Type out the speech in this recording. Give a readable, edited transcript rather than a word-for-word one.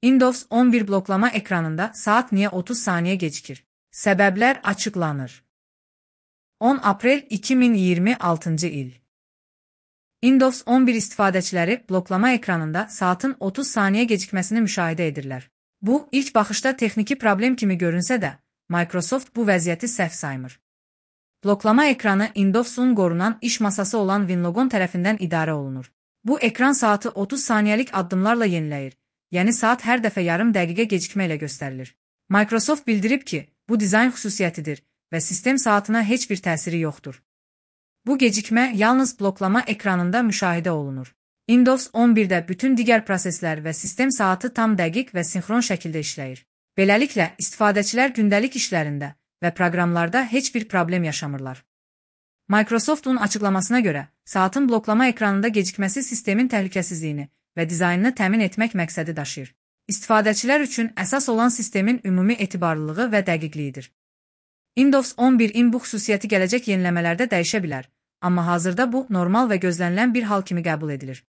Windows 11 bloklama ekranında saat niye 30 saniye gecikir? Səbəblər açıqlanır. 10 Aprel 2026 il. Windows 11 istifadəçiləri bloklama ekranında saatin 30 saniye gecikməsini müşahidə edirlər. Bu, ilk baxışda texniki problem kimi görünsə də, Microsoft bu vəziyyəti səhv saymır. Bloklama ekranı Windows'un qorunan iş masası olan WinLogon tərəfindən idarə olunur. Bu ekran saatı 30 saniyelik addımlarla yeniləyir, yəni saat hər dəfə yarım dəqiqə gecikmə ilə göstərilir. Microsoft bildirib ki, bu dizayn xüsusiyyətidir və sistem saatına heç bir təsiri yoxdur. Bu gecikmə yalnız bloklama ekranında müşahidə olunur. Windows 11-də bütün digər proseslər və sistem saatı tam dəqiq və sinxron şəkildə işləyir. Beləliklə, istifadəçilər gündəlik işlərində və proqramlarda heç bir problem yaşamırlar. Microsoft'un açıqlamasına görə, saatin bloklama ekranında gecikməsi sistemin təhlükəsizliyini və dizaynını təmin etmək məqsədi daşıyır. İstifadəçilər üçün əsas olan sistemin ümumi etibarlılığı və dəqiqliyidir. Windows 11-in bu xüsusiyyəti gələcək yeniləmələrdə dəyişə bilər, amma hazırda bu normal və gözlənilən bir hal kimi qəbul edilir.